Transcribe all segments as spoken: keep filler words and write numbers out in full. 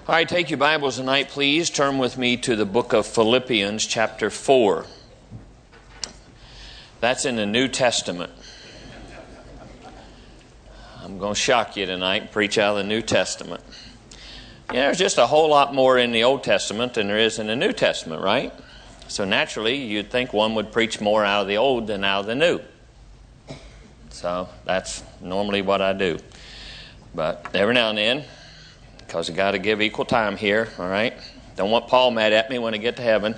All right, take your Bibles tonight, please. Turn with me to the book of Philippians, chapter four. That's in the New Testament. I'm going to shock you tonight and preach out of the New Testament. Yeah, there's just a whole lot more in the Old Testament than there is in the New Testament, right? So naturally, you'd think one would preach more out of the Old than out of the New. So that's normally what I do. But every now and then, because you got to give equal time here, all right? Don't want Paul mad at me when I get to heaven.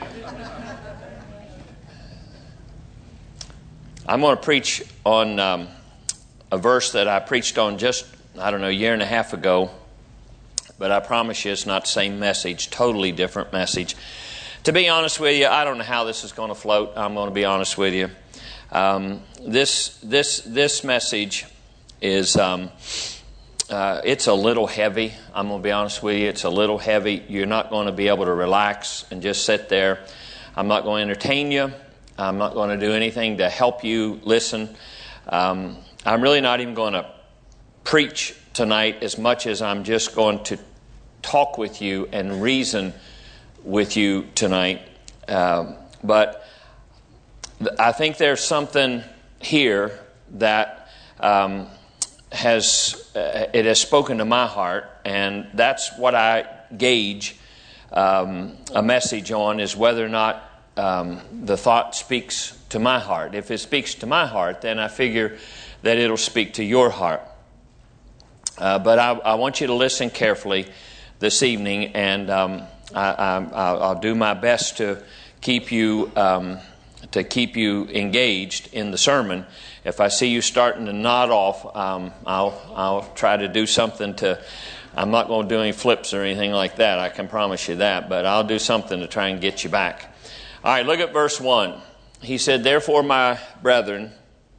I'm going to preach on um, a verse that I preached on just, I don't know, a year and a half ago. But I promise you it's not the same message, totally different message. To be honest with you, I don't know how this is going to float. I'm going to be honest with you. Um, this this this message is... Um, Uh, it's a little heavy. I'm going to be honest with you. It's a little heavy. You're not going to be able to relax and just sit there. I'm not going to entertain you. I'm not going to do anything to help you listen. Um, I'm really not even going to preach tonight as much as I'm just going to talk with you and reason with you tonight. Um, but I think there's something here that... Um, has uh, it has spoken to my heart, and that's what I gauge um, a message on, is whether or not um, the thought speaks to my heart. If it speaks to my heart, then I figure that it'll speak to your heart. Uh, but I, I want you to listen carefully this evening, and um, I, I, I'll do my best to keep you um, to keep you engaged in the sermon. If I see you starting to nod off, um, I'll I'll try to do something to. I'm not going to do any flips or anything like that. I can promise you that. But I'll do something to try and get you back. All right, look at verse one. He said, "Therefore, my brethren."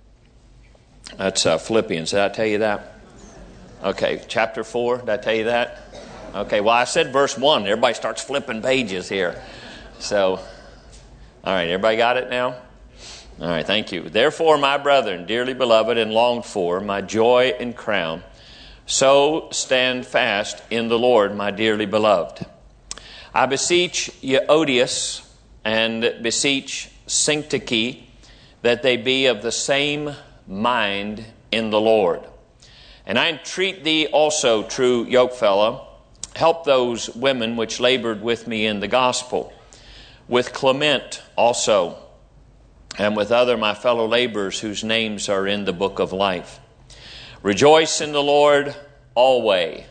That's uh, Philippians. Did I tell you that? Okay, chapter four. Did I tell you that? Okay. Well, I said verse one. Everybody starts flipping pages here. So, all right. Everybody got it now? All right, thank you. "Therefore, my brethren, dearly beloved and longed for, my joy and crown, so stand fast in the Lord, my dearly beloved. I beseech Euodias and beseech Syntyche that they be of the same mind in the Lord. And I entreat thee also, true yokefellow, help those women which labored with me in the gospel, with Clement also, and with other my fellow laborers whose names are in the book of life. Rejoice in the Lord always."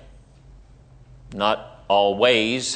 Not always.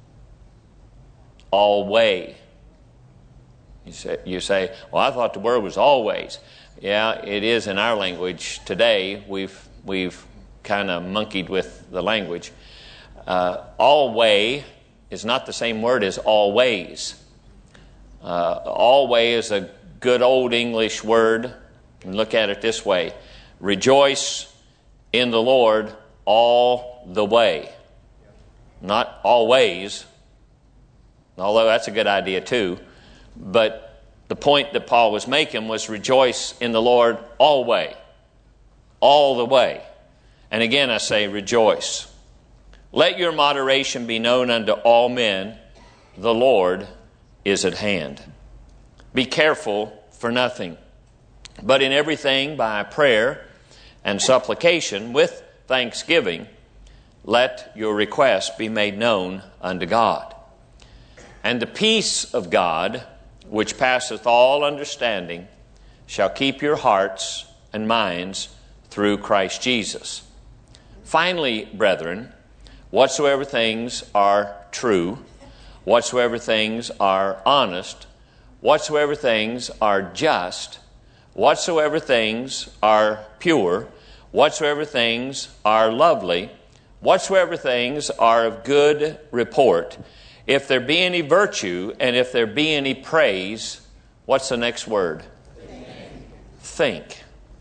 Always. You say, you say, well, I thought the word was always. Yeah, it is in our language today. We've we've kind of monkeyed with the language. Uh, always is not the same word as always. Uh, always is a good old English word. And look at it this way. Rejoice in the Lord all the way. Not always. Although that's a good idea too. But the point that Paul was making was rejoice in the Lord always. All the way. And again I say rejoice. Let your moderation be known unto all men. The Lord is at hand. Be careful for nothing, but in everything by prayer and supplication with thanksgiving, let your requests be made known unto God. And the peace of God, which passeth all understanding, shall keep your hearts and minds through Christ Jesus. Finally, brethren, whatsoever things are true, whatsoever things are honest, whatsoever things are just, whatsoever things are pure, whatsoever things are lovely, whatsoever things are of good report, if there be any virtue and if there be any praise, what's the next word? Think.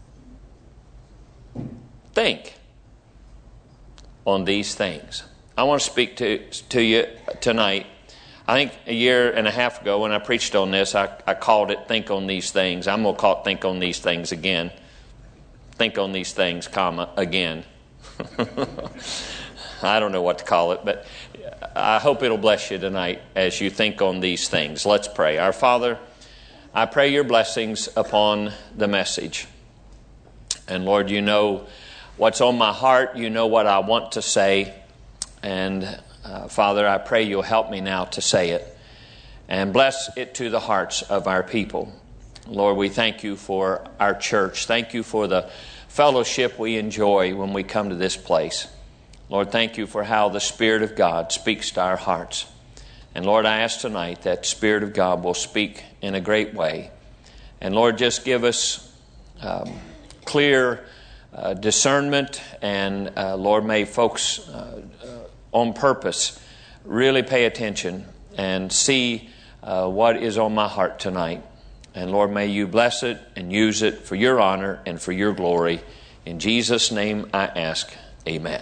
Think on these things. I want to speak to, to you tonight. I think a year and a half ago when I preached on this, I, I called it Think on These Things. I'm going to call it Think on These Things again. Think on these things, comma, again. I don't know what to call it, but I hope it'll bless you tonight as you think on these things. Let's pray. Our Father, I pray your blessings upon the message. And Lord, you know what's on my heart. You know what I want to say. And uh, Father, I pray you'll help me now to say it. And bless it to the hearts of our people. Lord, we thank you for our church. Thank you for the fellowship we enjoy when we come to this place. Lord, thank you for how the Spirit of God speaks to our hearts. And Lord, I ask tonight that Spirit of God will speak in a great way. And Lord, just give us um, clear uh, discernment. And uh, Lord, may folks uh, uh, on purpose really pay attention and see uh, what is on my heart tonight. And Lord, may you bless it and use it for your honor and for your glory. In Jesus' name I ask, amen.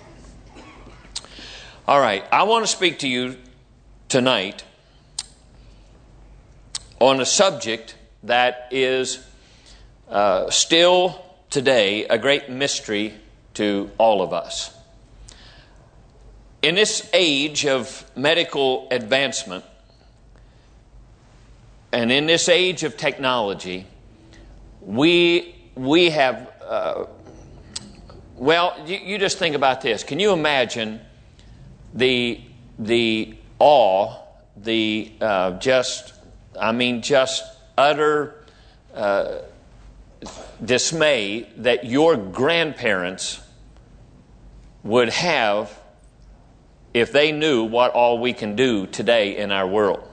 All right, I want to speak to you tonight on a subject that is uh, still today a great mystery to all of us. In this age of medical advancement and in this age of technology, we we have, uh, well, you, you just think about this. Can you imagine the the awe, the uh, just, I mean, just utter uh, dismay that your grandparents would have if they knew what all we can do today in our world?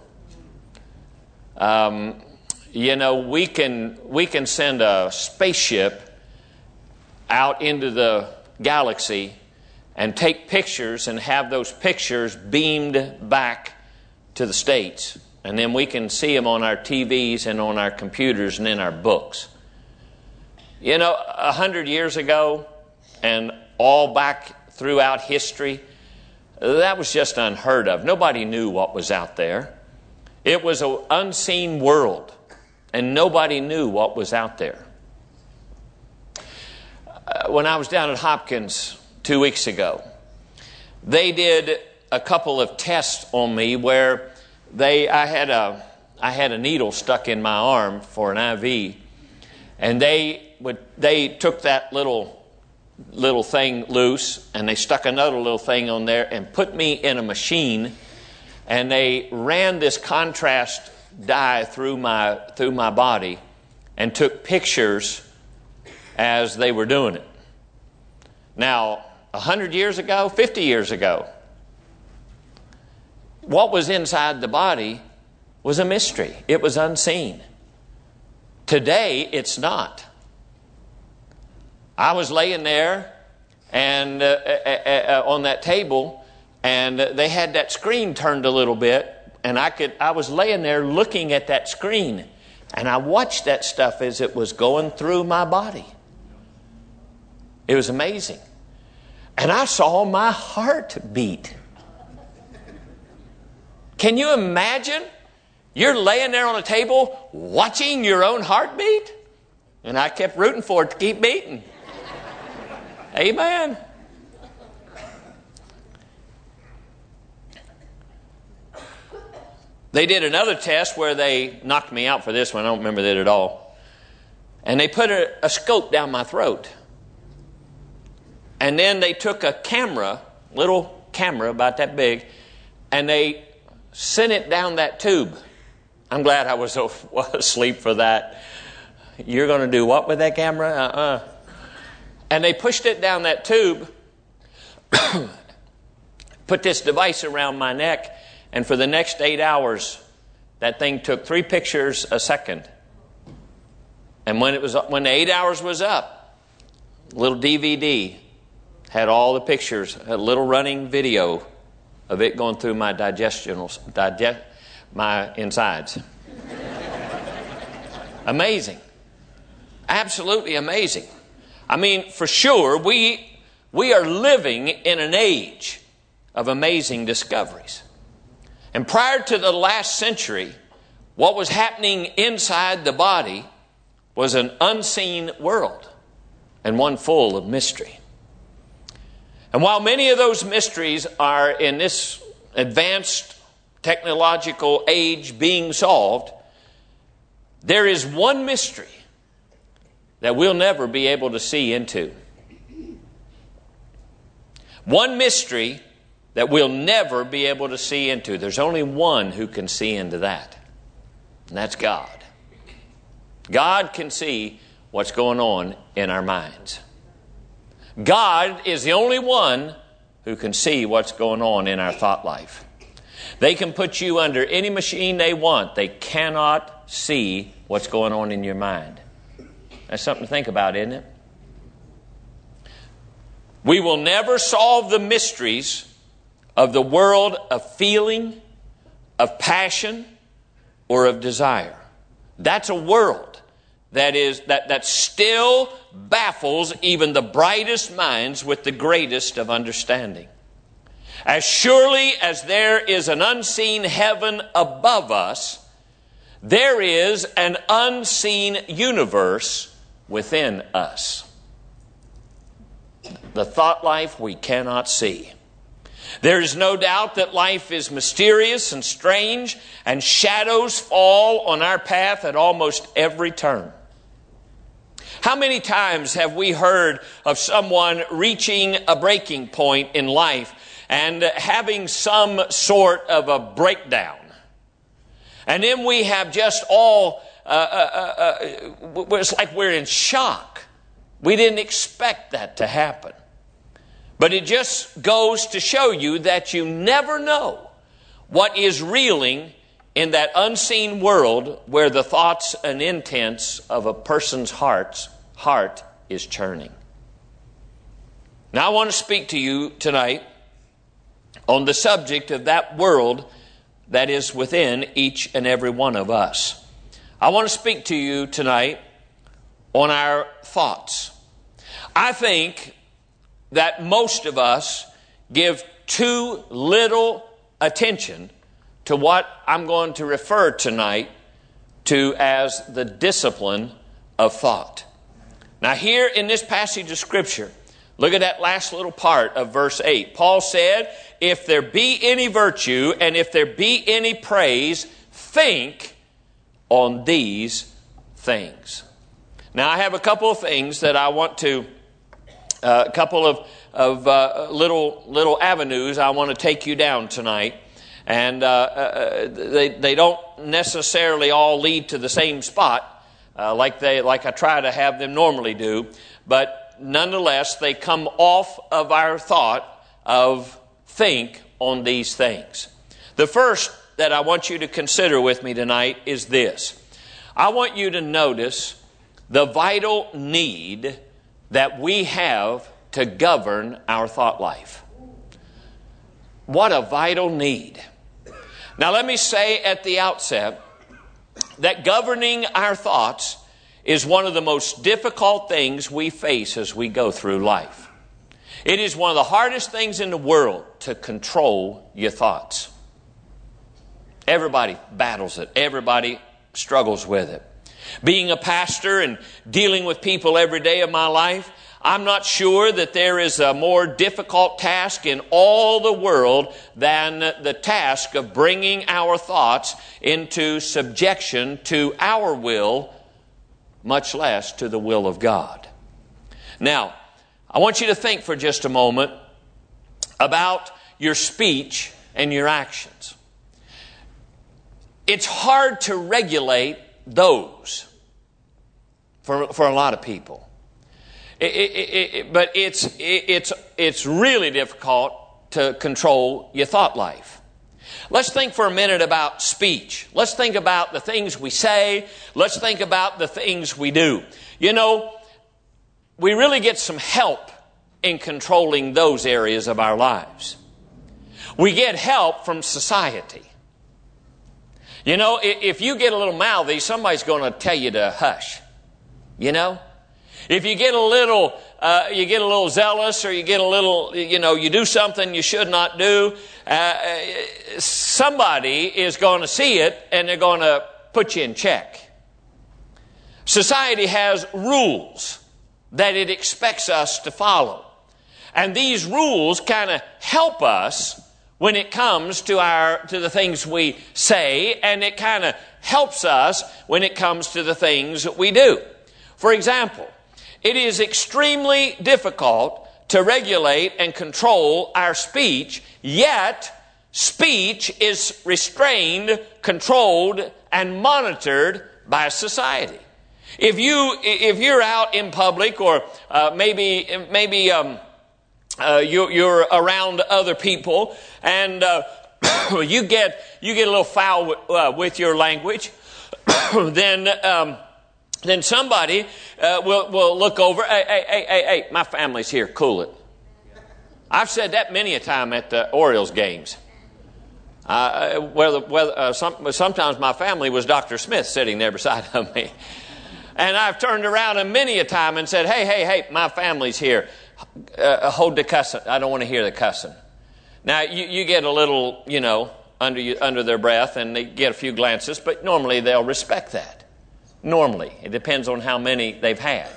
Um, you know, we can we can send a spaceship out into the galaxy and take pictures and have those pictures beamed back to the States. And then we can see them on our T Vs and on our computers and in our books. You know, a hundred years ago and all back throughout history, that was just unheard of. Nobody knew what was out there. It was an unseen world, and nobody knew what was out there. Uh, when I was down at Hopkins two weeks ago, they did a couple of tests on me where they I had a I had a needle stuck in my arm for an I V, and they would they took that little little thing loose and they stuck another little thing on there and put me in a machine, and they ran this contrast dye through my through my body and took pictures as they were doing it. Now, a hundred years ago, fifty years ago, what was inside the body was a mystery. It was unseen. Today, it's not. I was laying there and uh, uh, uh, on that table, and they had that screen turned a little bit, and I could. I was laying there looking at that screen, and I watched that stuff as it was going through my body. It was amazing. And I saw my heart beat. Can you imagine? You're laying there on a table watching your own heartbeat? And I kept rooting for it to keep beating. Amen. They did another test where they knocked me out for this one. I don't remember that at all. And they put a, a scope down my throat. And then they took a camera, little camera about that big, and they sent it down that tube. I'm glad I was asleep for that. You're going to do what with that camera? Uh-uh. And they pushed it down that tube, put this device around my neck, and for the next eight hours, that thing took three pictures a second. And when it was when the eight hours was up, little D V D had all the pictures, a little running video of it going through my digestional, digest, my insides. Amazing. Absolutely amazing. I mean, for sure, we we are living in an age of amazing discoveries. And prior to the last century, what was happening inside the body was an unseen world and one full of mystery. And while many of those mysteries are in this advanced technological age being solved, there is one mystery that we'll never be able to see into. One mystery that we'll never be able to see into. There's only one who can see into that, and that's God. God can see what's going on in our minds. God is the only one who can see what's going on in our thought life. They can put you under any machine they want. They cannot see what's going on in your mind. That's something to think about, isn't it? We will never solve the mysteries of the world of feeling, of passion, or of desire. That's a world that is that, that still baffles even the brightest minds with the greatest of understanding. As surely as there is an unseen heaven above us, there is an unseen universe within us. The thought life we cannot see. There is no doubt that life is mysterious and strange, and shadows fall on our path at almost every turn. How many times have we heard of someone reaching a breaking point in life and having some sort of a breakdown? And then we have just all, uh, uh, uh, it's like we're in shock. We didn't expect that to happen. But it just goes to show you that you never know what is reeling in that unseen world where the thoughts and intents of a person's heart's heart is churning. Now I want to speak to you tonight on the subject of that world that is within each and every one of us. I want to speak to you tonight on our thoughts. I think that most of us give too little attention to what I'm going to refer tonight to as the discipline of thought. Now here in this passage of Scripture, look at that last little part of verse eight. Paul said, if there be any virtue and if there be any praise, think on these things. Now I have a couple of things that I want to Uh, a couple of, of uh, little little avenues I want to take you down tonight. And uh, uh, they, they don't necessarily all lead to the same spot uh, like they like I try to have them normally do. But nonetheless, they come off of our thought of think on these things. The first that I want you to consider with me tonight is this. I want you to notice the vital need that we have to govern our thought life. What a vital need. Now let me say at the outset that governing our thoughts is one of the most difficult things we face as we go through life. It is one of the hardest things in the world to control your thoughts. Everybody battles it. Everybody struggles with it. Being a pastor and dealing with people every day of my life, I'm not sure that there is a more difficult task in all the world than the task of bringing our thoughts into subjection to our will, much less to the will of God. Now, I want you to think for just a moment about your speech and your actions. It's hard to regulate those for for a lot of people, it, it, it, but it's it, it's it's really difficult to control your thought life. Let's think for a minute about speech. Let's think about the things we say. Let's think about the things we do. You know, we really get some help in controlling those areas of our lives. We get help from society. You know, if you get a little mouthy, somebody's going to tell you to hush. You know? If you get a little, uh, you get a little zealous, or you get a little, you know, you do something you should not do, uh, somebody is going to see it and they're going to put you in check. Society has rules that it expects us to follow. And these rules kind of help us when it comes to our to the things we say, and it kind of helps us when it comes to the things that we do. For example, it is extremely difficult to regulate and control our speech, yet speech is restrained, controlled, and monitored by society. If you if you're out in public, or uh, maybe maybe um, uh, you, you're around other people, and uh, you get you get a little foul with, uh, with your language, then um, then somebody uh, will will look over. Hey, hey, hey, hey, hey! My family's here. Cool it. I've said that many a time at the Orioles games. Uh, whether, whether, uh, some, sometimes my family was Doctor Smith sitting there beside of me. And I've turned around and many a time and said, hey, hey, hey, my family's here. Uh, hold the cussing. I don't want to hear the cussing. Now, you, you get a little, you know, under you, under their breath, and they get a few glances, but normally they'll respect that. Normally. It depends on how many they've had.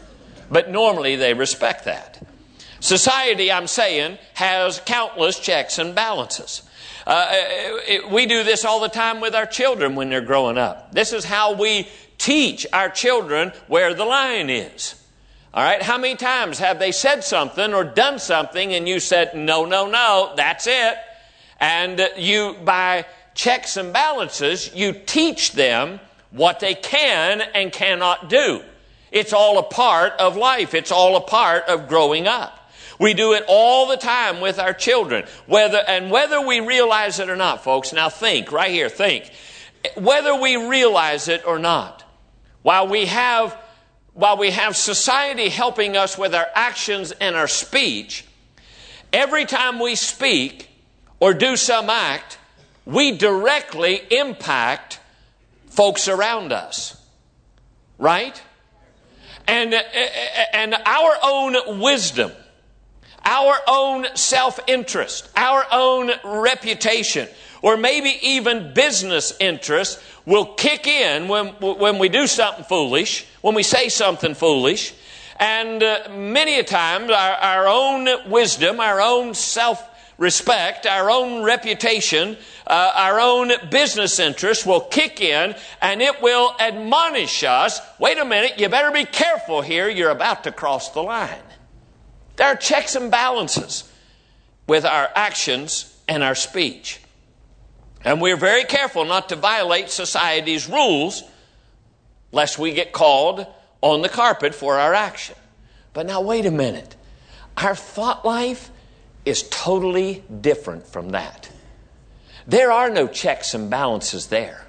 But normally they respect that. Society, I'm saying, has countless checks and balances. Uh, it, we do this all the time with our children when they're growing up. This is how we teach our children where the line is. All right? How many times have they said something or done something and you said, no, no, no, that's it. And you, by checks and balances, you teach them what they can and cannot do. It's all a part of life. It's all a part of growing up. We do it all the time with our children, whether and whether we realize it or not, folks. Now think, right here, think. Whether we realize it or not, while we have, while we have society helping us with our actions and our speech, every time we speak or do some act, we directly impact folks around us. Right? And, and our own wisdom, our own self-interest, our own reputation, or maybe even business interest will kick in when, when we do something foolish, when we say something foolish. And uh, many a time our, our own wisdom, our own self-respect, our own reputation, uh, our own business interest will kick in, and it will admonish us, wait a minute, you better be careful here, you're about to cross the line. There are checks and balances with our actions and our speech. And we're very careful not to violate society's rules lest we get called on the carpet for our action. But now wait a minute. Our thought life is totally different from that. There are no checks and balances there.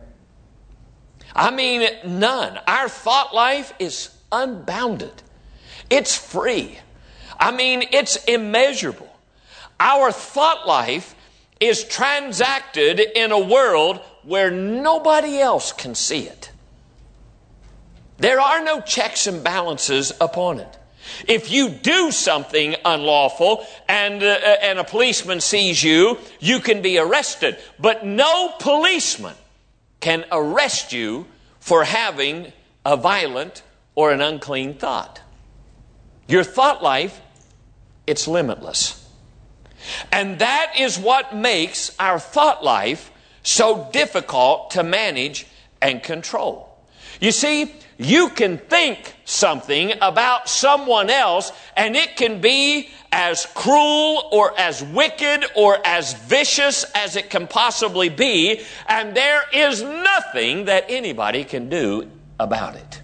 I mean, none. Our thought life is unbounded. It's free. I mean, it's immeasurable. Our thought life is transacted in a world where nobody else can see it. There are no checks and balances upon it. If you do something unlawful and, uh, and a policeman sees you, you can be arrested. But no policeman can arrest you for having a violent or an unclean thought. Your thought life, it's limitless. And that is what makes our thought life so difficult to manage and control. You see, you can think something about someone else, and it can be as cruel or as wicked or as vicious as it can possibly be, and there is nothing that anybody can do about it.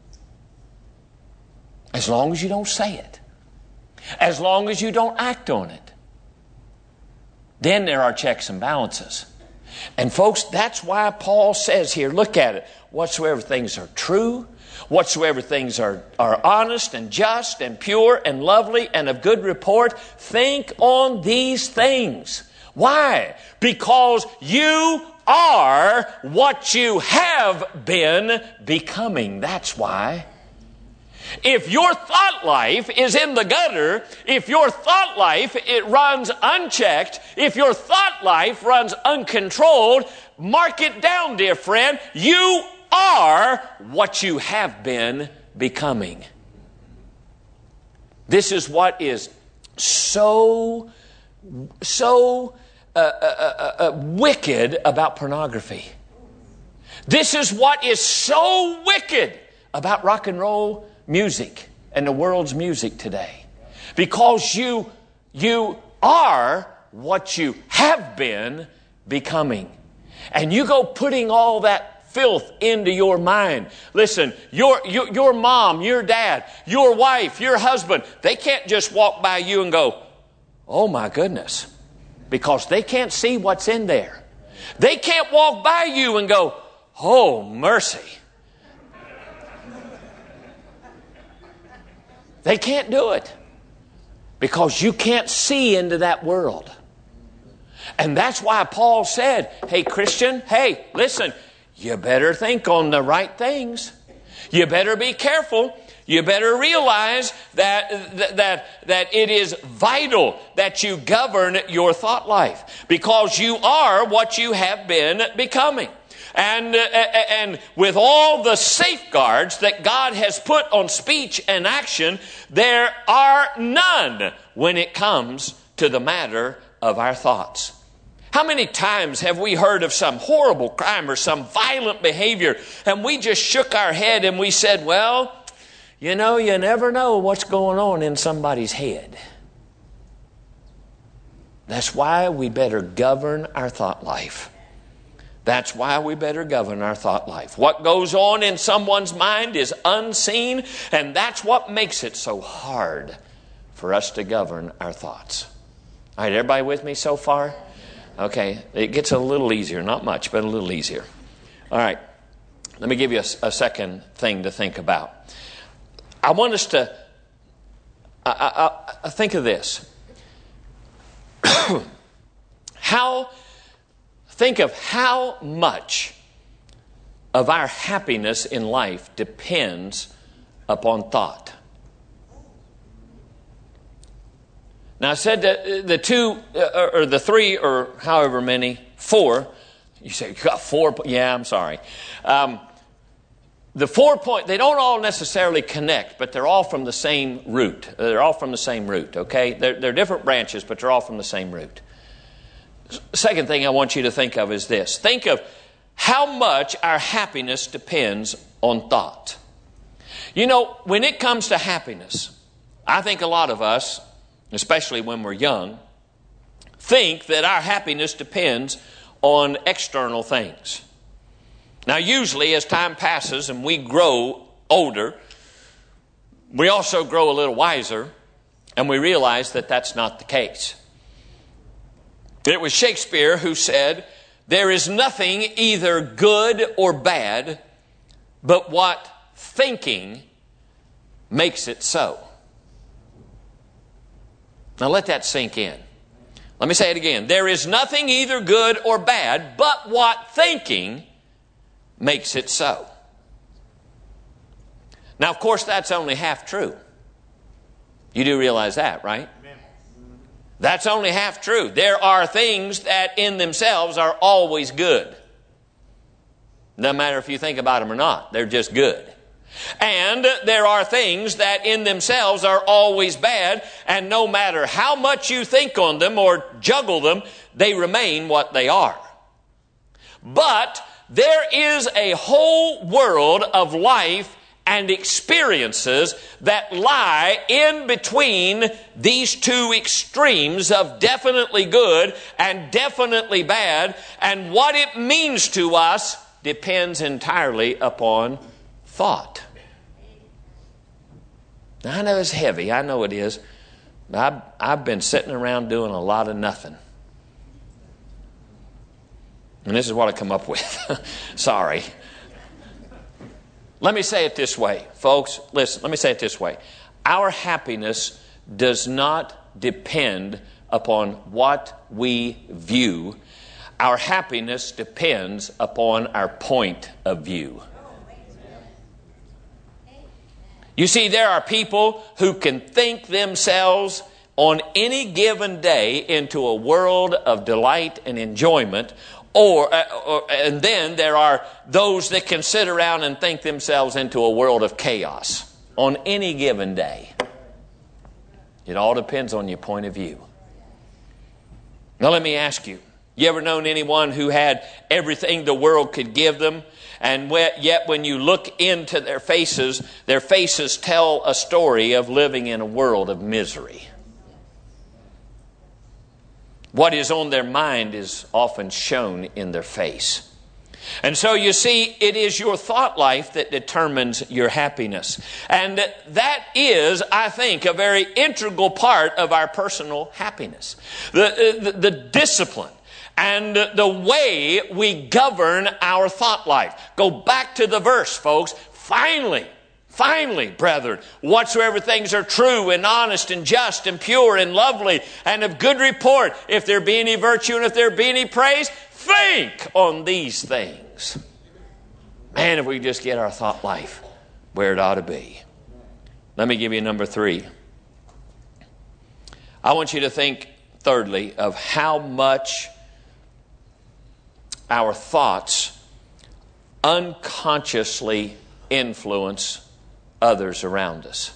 As long as you don't say it. As long as you don't act on it. Then there are checks and balances. And folks, that's why Paul says here, look at it. Whatsoever things are true, whatsoever things are, are honest and just and pure and lovely and of good report, think on these things. Why? Because you are what you have been becoming. That's why. If your thought life is in the gutter, if your thought life it runs unchecked, if your thought life runs uncontrolled, mark it down, dear friend. You are what you have been becoming. This is what is so, so uh, uh, uh, uh, wicked about pornography. This is what is so wicked about rock and roll music and the world's music today. Because you, you are what you have been becoming. And you go putting all that filth into your mind. Listen, your, your, your mom, your dad, your wife, your husband, they can't just walk by you and go, oh my goodness, because they can't see what's in there. They can't walk by you and go, oh, mercy. They can't do it because you can't see into that world. And that's why Paul said, hey, Christian, hey, listen, you better think on the right things. You better be careful. You better realize that, that, that it is vital that you govern your thought life because you are what you have been becoming. And, uh, and with all the safeguards that God has put on speech and action, there are none when it comes to the matter of our thoughts. How many times have we heard of some horrible crime or some violent behavior and we just shook our head and we said, well, you know, you never know what's going on in somebody's head. That's why we better govern our thought life. That's why we better govern our thought life. What goes on in someone's mind is unseen, and that's what makes it so hard for us to govern our thoughts. All right, everybody with me so far? Okay, it gets a little easier. Not much, but a little easier. All right, let me give you a, a second thing to think about. I want us to I, I, I think of this. How... Think of how much of our happiness in life depends upon thought. Now I said that the two, or the three, or however many, four. You say, you got four? Yeah, I'm sorry. Um, the four point, they don't all necessarily connect, but they're all from the same root. They're all from the same root, okay? They're, they're different branches, but they're all from the same root. Second thing I want you to think of is this. Think of how much our happiness depends on thought. You know, when it comes to happiness, I think a lot of us, especially when we're young, think that our happiness depends on external things. Now, usually as time passes and we grow older, we also grow a little wiser and we realize that that's not the case. It was Shakespeare who said, there is nothing either good or bad, but what thinking makes it so. Now let that sink in. Let me say it again. There is nothing either good or bad, but what thinking makes it so. Now, of course, that's only half true. You do realize that, right? That's only half true. There are things that in themselves are always good. No matter if you think about them or not, they're just good. And there are things that in themselves are always bad, and no matter how much you think on them or juggle them, they remain what they are. But there is a whole world of life and experiences that lie in between these two extremes of definitely good and definitely bad, and what it means to us depends entirely upon thought. Now, I know it's heavy, I know it is, but I've, I've been sitting around doing a lot of nothing. And this is what I come up with. Sorry. Let me say it this way, folks. Listen, let me say it this way. Our happiness does not depend upon what we view. Our happiness depends upon our point of view. You see, there are people who can think themselves on any given day into a world of delight and enjoyment, Or, uh, or, and then there are those that can sit around and think themselves into a world of chaos on any given day. It all depends on your point of view. Now let me ask you, you ever known anyone who had everything the world could give them, and yet when you look into their faces, their faces tell a story of living in a world of misery? What is on their mind is often shown in their face. And so you see, it is your thought life that determines your happiness. And that is, I think, a very integral part of our personal happiness. The, the, the discipline and the way we govern our thought life. Go back to the verse, folks. Finally, finally, brethren, whatsoever things are true and honest and just and pure and lovely and of good report, if there be any virtue and if there be any praise, think on these things. Man, if we just get our thought life where it ought to be. Let me give you number three. I want you to think, thirdly, of how much our thoughts unconsciously influence others around us.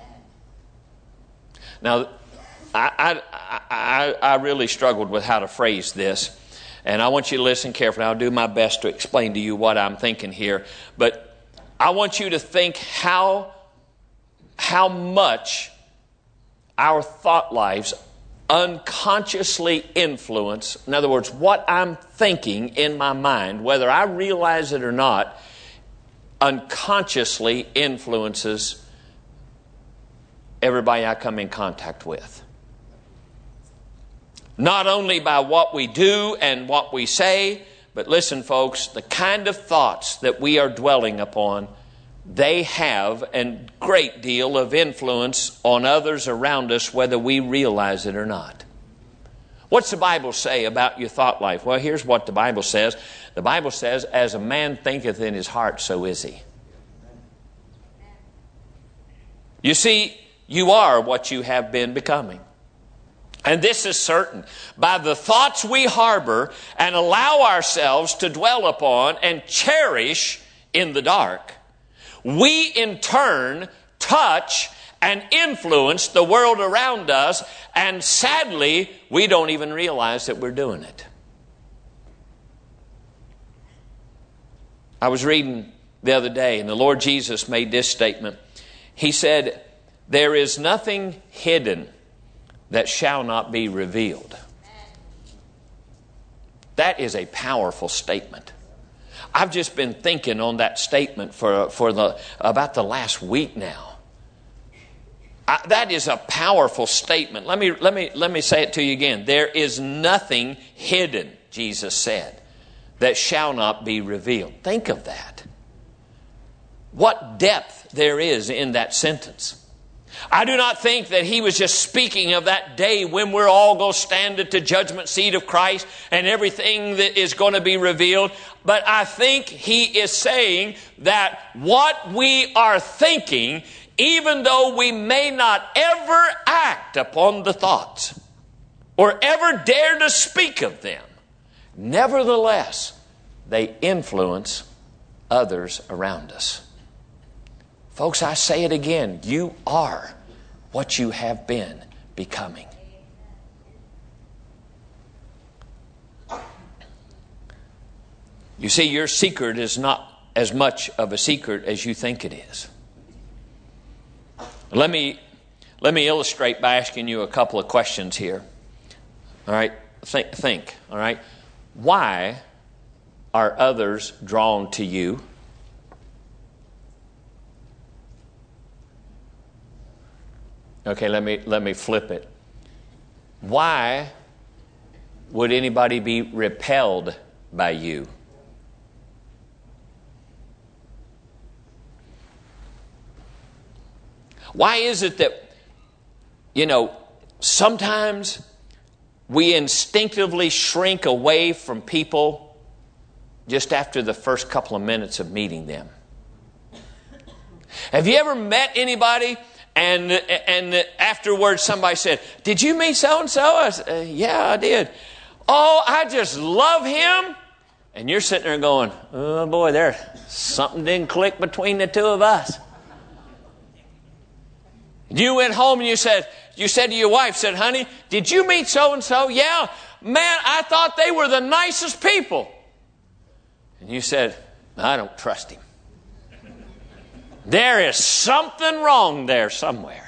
Now, I, I, I, I really struggled with how to phrase this, and I want you to listen carefully. I'll do my best to explain to you what I'm thinking here, but I want you to think how, how much our thought lives unconsciously influence, in other words, what I'm thinking in my mind, whether I realize it or not, unconsciously influences everybody I come in contact with. Not only by what we do and what we say, but listen, folks, the kind of thoughts that we are dwelling upon, they have a great deal of influence on others around us, whether we realize it or not. What's the Bible say about your thought life? Well, here's what the Bible says. The Bible says, as a man thinketh in his heart, so is he. You see, you are what you have been becoming. And this is certain. By the thoughts we harbor and allow ourselves to dwell upon and cherish in the dark, we in turn touch and influence the world around us, and sadly, we don't even realize that we're doing it. I was reading the other day, and the Lord Jesus made this statement. He said, "There is nothing hidden that shall not be revealed." That is a powerful statement. I've just been thinking on that statement for, for the, about the last week now. I, that is a powerful statement. Let me, let me, let me say it to you again. There is nothing hidden, Jesus said, that shall not be revealed. Think of that. What depth there is in that sentence. I do not think that he was just speaking of that day when we're all going to stand at the judgment seat of Christ and everything that is going to be revealed. But I think he is saying that what we are thinking, even though we may not ever act upon the thoughts or ever dare to speak of them, nevertheless, they influence others around us. Folks, I say it again. You are what you have been becoming. You see, your secret is not as much of a secret as you think it is. Let me, let me illustrate by asking you a couple of questions here. All right? Think, think. All right? Why are others drawn to you? Okay, let me let me flip it. Why would anybody be repelled by you? Why is it that, you know, sometimes we instinctively shrink away from people just after the first couple of minutes of meeting them? Have you ever met anybody And and afterwards somebody said, "Did you meet so-and-so?" I said, uh, "Yeah, I did." "Oh, I just love him." And you're sitting there going, "Oh boy, there, something didn't click between the two of us." You went home and you said, you said to your wife, said, honey, did you meet so-and-so? Yeah, man, I thought they were the nicest people. And you said, I don't trust him. There is something wrong there somewhere.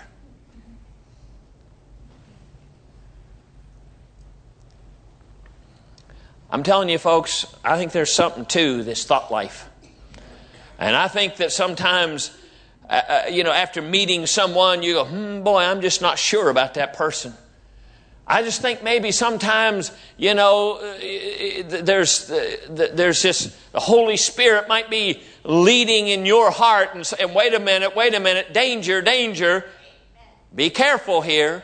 I'm telling you, folks, I think there's something to this thought life. And I think that sometimes, uh, you know, after meeting someone, you go, hmm, boy, I'm just not sure about that person. I just think maybe sometimes, you know, there's there's this, the Holy Spirit might be leading in your heart and saying, wait a minute, wait a minute, danger, danger. Be careful here.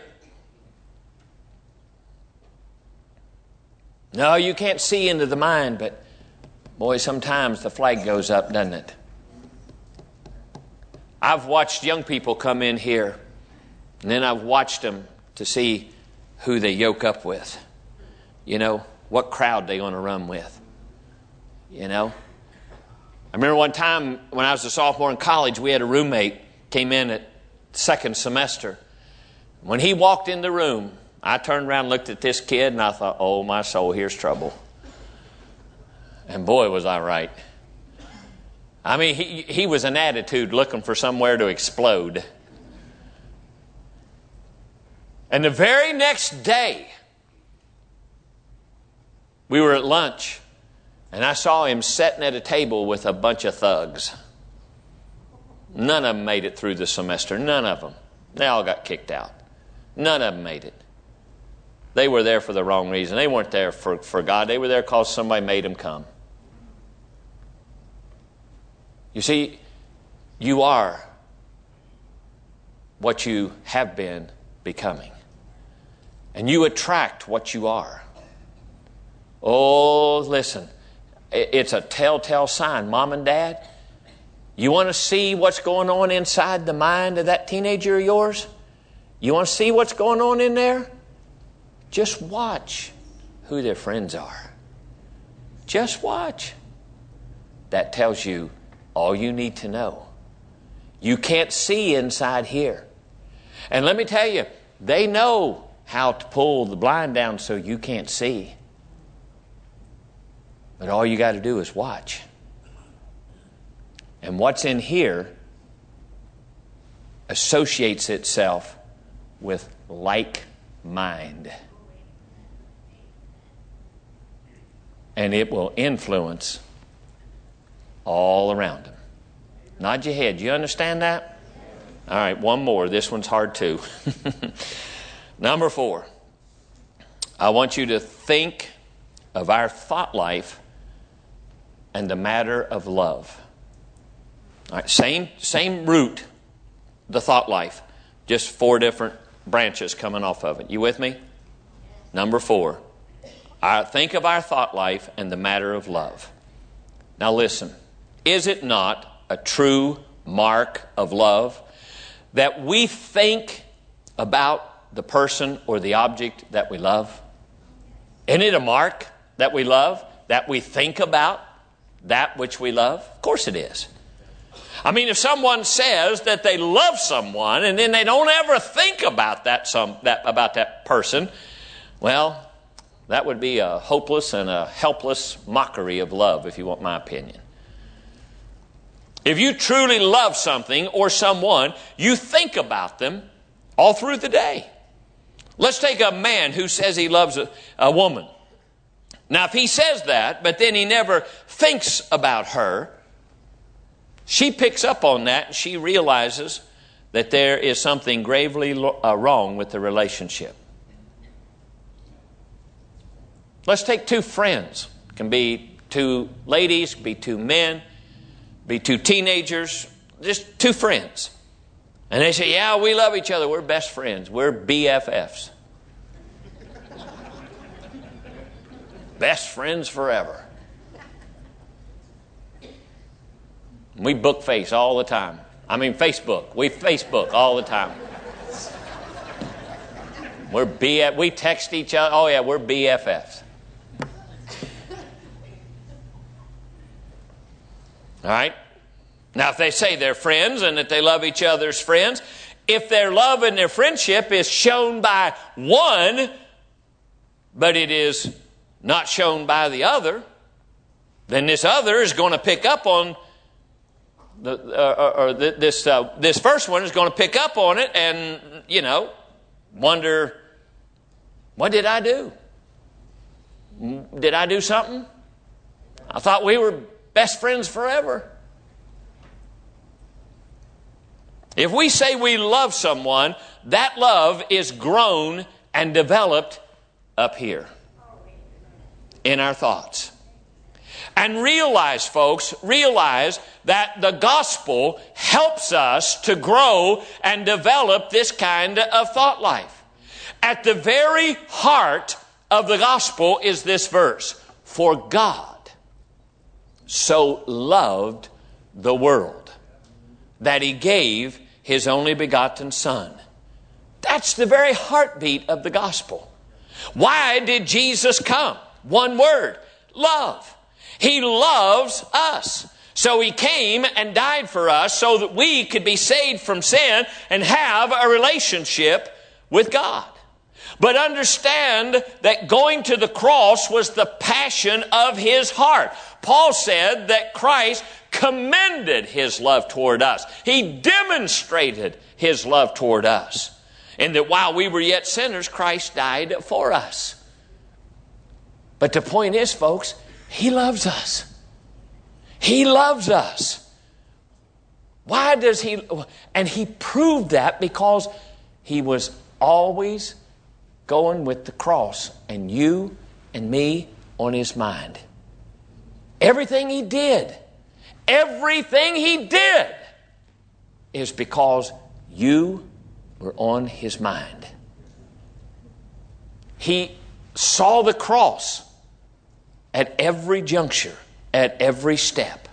No, you can't see into the mind, but boy, sometimes the flag goes up, doesn't it? I've watched young people come in here, and then I've watched them to see who they yoke up with. You know, what crowd they want to run with. You know? I remember one time when I was a sophomore in college, we had a roommate came in at second semester. When he walked in the room, I turned around and looked at this kid and I thought, oh my soul, here's trouble. And boy, was I right. I mean, he, he was an attitude looking for somewhere to explode. And the very next day, we were at lunch, and I saw him sitting at a table with a bunch of thugs. None of them made it through the semester. None of them. They all got kicked out. None of them made it. They were there for the wrong reason. They weren't there for, for God. They were there because somebody made them come. You see, you are what you have been becoming. And you attract what you are. Oh, listen. It's a telltale sign. Mom and Dad, you want to see what's going on inside the mind of that teenager of yours? You want to see what's going on in there? Just watch who their friends are. Just watch. That tells you all you need to know. You can't see inside here. And let me tell you, they know how to pull the blind down so you can't see. But all you got to do is watch. And what's in here associates itself with like mind. And it will influence all around them. Nod your head. You understand that? All right, one more. This one's hard too. Number four. I want you to think of our thought life and the matter of love. All right, same, same root, the thought life. Just four different branches coming off of it. You with me? Number four. I think of our thought life and the matter of love. Now listen. Is it not a true mark of love that we think about the person or the object that we love? Isn't it a mark that we love, that we think about that which we love? Of course it is. I mean, if someone says that they love someone and then they don't ever think about that some that about that person, well, that would be a hopeless and a helpless mockery of love, if you want my opinion. If you truly love something or someone, you think about them all through the day. Let's take a man who says he loves a, a woman. Now, if he says that, but then he never thinks about her, she picks up on that and she realizes that there is something gravely uh, wrong with the relationship. Let's take two friends. It can be two ladies, can be two men, be two teenagers, just two friends. And they say, yeah, we love each other. We're best friends. We're B F Fs. Best friends forever. We book face all the time. I mean Facebook. We Facebook all the time. We're B F. We text each other. Oh yeah, we're B F Fs. All right. Now, if they say they're friends and that they love each other's friends, if their love and their friendship is shown by one, but it is not shown by the other, then this other is going to pick up on the, uh, or this uh, this first one is going to pick up on it and, you know, wonder, what did I do? Did I do something? I thought we were best friends forever. If we say we love someone, that love is grown and developed up here in our thoughts. And realize, folks, realize that the gospel helps us to grow and develop this kind of thought life. At the very heart of the gospel is this verse: for God so loved the world that He gave His only begotten Son. That's the very heartbeat of the gospel. Why did Jesus come? One word: love. He loves us. So He came and died for us so that we could be saved from sin and have a relationship with God. But understand that going to the cross was the passion of His heart. Paul said that Christ commended His love toward us. He demonstrated His love toward us. And that while we were yet sinners, Christ died for us. But the point is, folks, He loves us. He loves us. Why does He? And He proved that because He was always going with the cross and you and me on His mind. Everything He did, everything He did is because you were on His mind. He saw the cross at every juncture, at every step.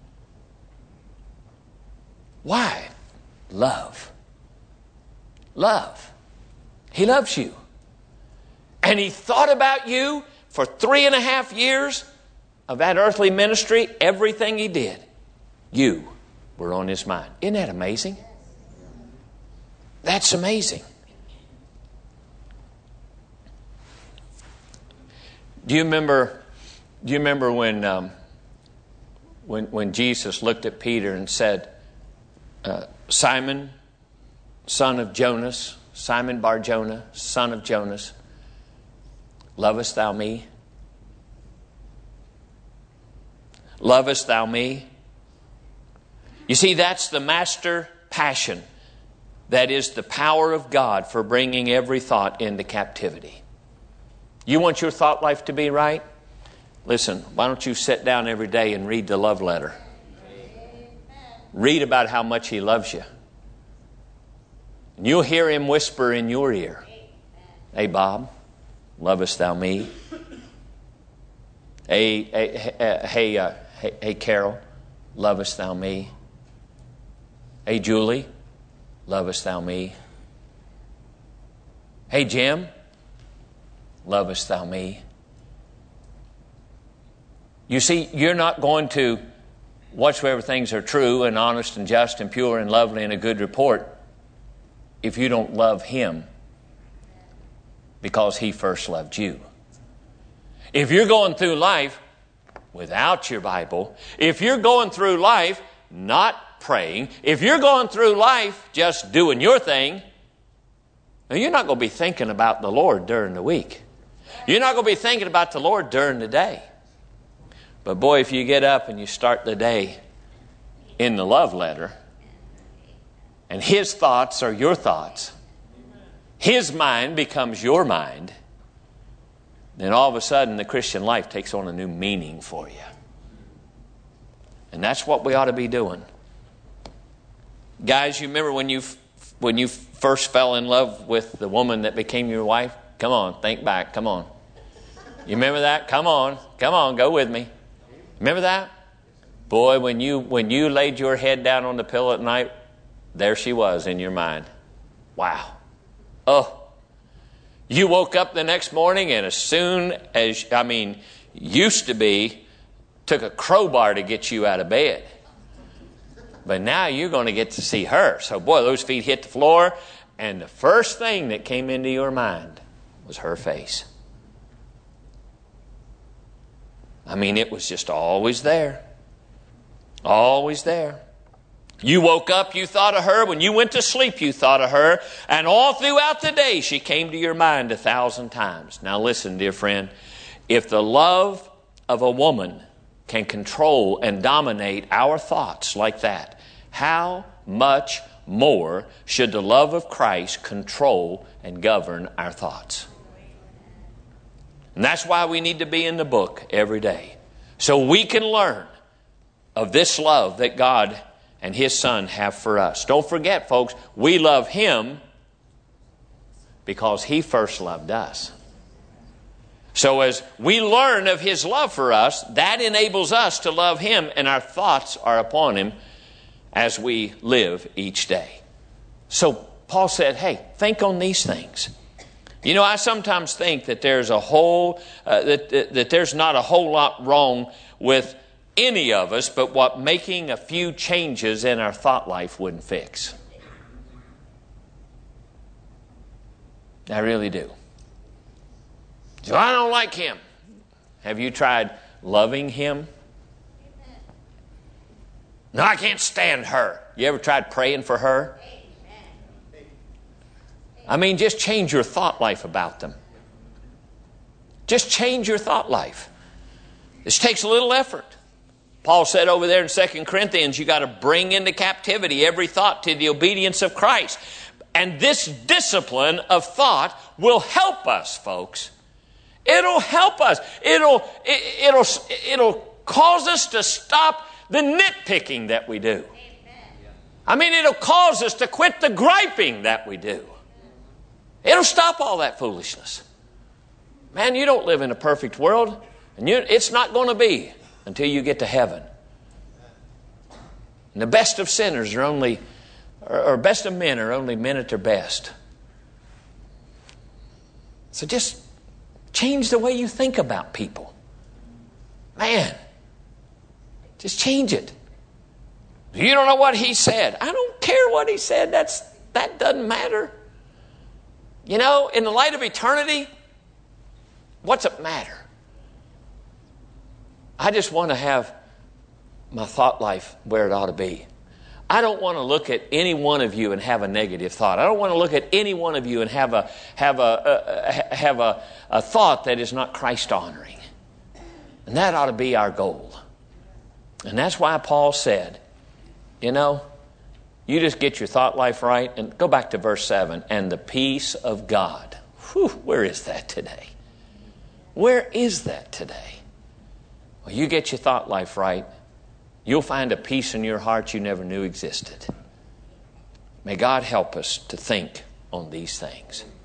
Why? Love. Love. He loves you. And He thought about you for three and a half years of that earthly ministry. Everything He did, you were on His mind. Isn't that amazing? That's amazing. Do you remember? Do you remember when um, when when Jesus looked at Peter and said, uh, "Simon, son of Jonas, Simon Bar-Jonah, son of Jonas, lovest thou me? Lovest thou me?" You see, that's the master passion. That is the power of God for bringing every thought into captivity. You want your thought life to be right? Listen, why don't you sit down every day and read the love letter? Read about how much He loves you. And you'll hear Him whisper in your ear, "Hey, Bob, lovest thou me? Hey, hey, hey, uh, hey, hey, Carol, lovest thou me? Hey, Julie, lovest thou me? Hey, Jim, lovest thou me?" You see, you're not going to whatsoever things are true and honest and just and pure and lovely and a good report if you don't love Him because He first loved you. If you're going through life without your Bible, if you're going through life not praying, if you're going through life just doing your thing, now you're not going to be thinking about the Lord during the week. You're not going to be thinking about the Lord during the day. But boy, if you get up and you start the day in the love letter, and His thoughts are your thoughts, His mind becomes your mind, then all of a sudden the Christian life takes on a new meaning for you. And that's what we ought to be doing. Guys, you remember when you when you first fell in love with the woman that became your wife? Come on, think back. Come on. You remember that? Come on. Come on, go with me. Remember that? Boy, when you when you laid your head down on the pillow at night, there she was in your mind. Wow. Oh. You woke up the next morning and as soon as, I mean, used to be, took a crowbar to get you out of bed. But now you're going to get to see her. So boy, those feet hit the floor, and the first thing that came into your mind was her face. I mean, it was just always there. Always there. You woke up, you thought of her. When you went to sleep, you thought of her. And all throughout the day, she came to your mind a thousand times. Now listen, dear friend. If the love of a woman can control and dominate our thoughts like that, how much more should the love of Christ control and govern our thoughts? And that's why we need to be in the book every day. So we can learn of this love that God and His Son have for us. Don't forget, folks, we love Him because He first loved us. So as we learn of His love for us, that enables us to love Him, and our thoughts are upon Him as we live each day. So Paul said, hey, think on these things. You know, I sometimes think that there's a whole, uh, that, that, that there's not a whole lot wrong with any of us, but what making a few changes in our thought life wouldn't fix. I really do. So I don't like him. Have you tried loving him? No, I can't stand her. You ever tried praying for her? I mean, just change your thought life about them. Just change your thought life. This takes a little effort. Paul said over there in Second Corinthians, you got to bring into captivity every thought to the obedience of Christ. And this discipline of thought will help us, folks. It'll help us. It'll, it, it'll, it'll cause us to stop the nitpicking that we do. I mean, it'll cause us to quit the griping that we do. It'll stop all that foolishness. Man, you don't live in a perfect world, and you, it's not going to be until you get to heaven. And the best of sinners are only, or, or best of men are only men at their best. So just change the way you think about people. Man, just change it. You don't know what he said. I don't care what he said. That's, that doesn't matter. You know, in the light of eternity, what's it matter? I just want to have my thought life where it ought to be. I don't want to look at any one of you and have a negative thought. I don't want to look at any one of you and have a have a, a have a, a thought that is not Christ honoring. And that ought to be our goal. And that's why Paul said, you know, you just get your thought life right, and go back to verse seven, and the peace of God. Whew, where is that today? Where is that today? Well, you get your thought life right, you'll find a peace in your heart you never knew existed. May God help us to think on these things.